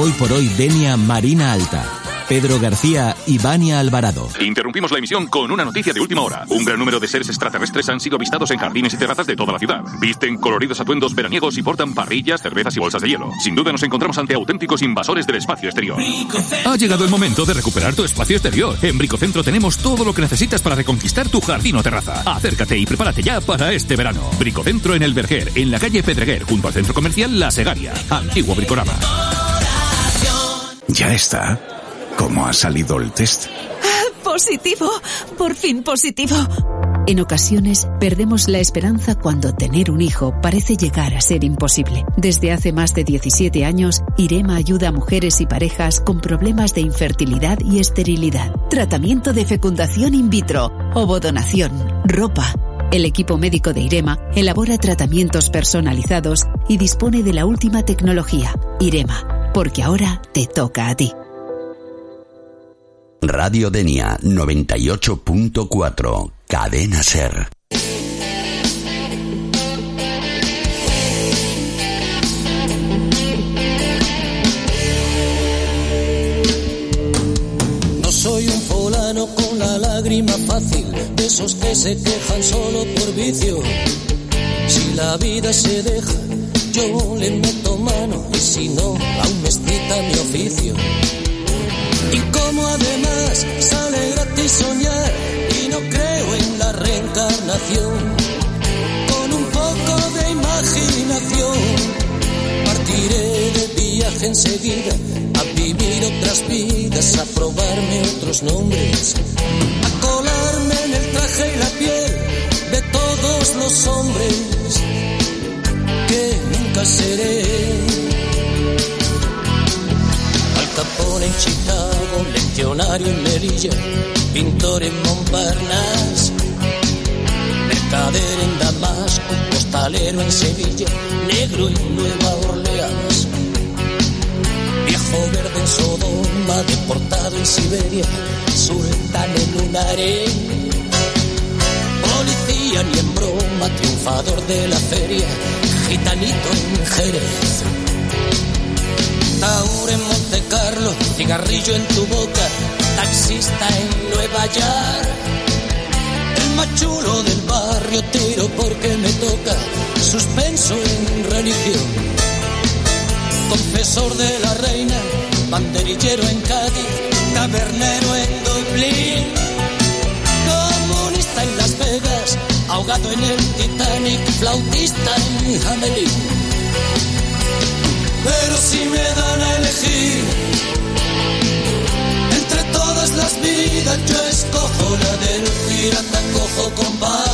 Hoy por hoy Denia Marina Alta. Pedro García y Vania Alvarado. Interrumpimos la emisión con una noticia de última hora. Un gran número de seres extraterrestres han sido avistados en jardines y terrazas de toda la ciudad. Visten coloridos atuendos veraniegos y portan parrillas, cervezas y bolsas de hielo. Sin duda nos encontramos ante auténticos invasores del espacio exterior. Ha llegado el momento de recuperar tu espacio exterior. En Bricocentro tenemos todo lo que necesitas para reconquistar tu jardín o terraza. Acércate y prepárate ya para este verano. Bricocentro en El Verger, en la calle Pedreguer, junto al centro comercial La Segaria. Antiguo Bricorama. Ya está. ¿Cómo ha salido el test? ¡Positivo! ¡Por fin positivo! En ocasiones, perdemos la esperanza cuando tener un hijo parece llegar a ser imposible. Desde hace más de 17 años, IREMA ayuda a mujeres y parejas con problemas de infertilidad y esterilidad. Tratamiento de fecundación in vitro, ovodonación, ropa. El equipo médico de IREMA elabora tratamientos personalizados y dispone de la última tecnología. IREMA, porque ahora te toca a ti. Radio Denia 98.4, Cadena Ser. No soy un fulano con la lágrima fácil, de esos que se quejan solo por vicio. Si la vida se deja, yo le meto mano, y si no, aún me excita mi oficio. Y como además sale gratis soñar y no creo en la reencarnación, con un poco de imaginación partiré de viaje enseguida a vivir otras vidas, a probarme otros nombres, a colarme en el traje y la piel de todos los hombres que nunca seré. Capone en Chicago, legionario en Melilla, pintor en Montparnasse, mercader en Damasco, costalero en Sevilla, negro en Nueva Orleans, viejo verde en Sodoma, deportado en Siberia, sultán en un harén, policía ni en broma, triunfador de la feria, gitanito en Jerez. Taur en Monte Carlo, cigarrillo en tu boca, taxista en Nueva York, el más chulo del barrio, tiro porque me toca, suspenso en religión, confesor de la reina, banderillero en Cádiz, tabernero en Dublín, comunista en Las Vegas, ahogado en el Titanic, flautista en Hamelin. Pero si me dan a elegir entre todas las vidas, yo escojo la del pirata cojo con paz.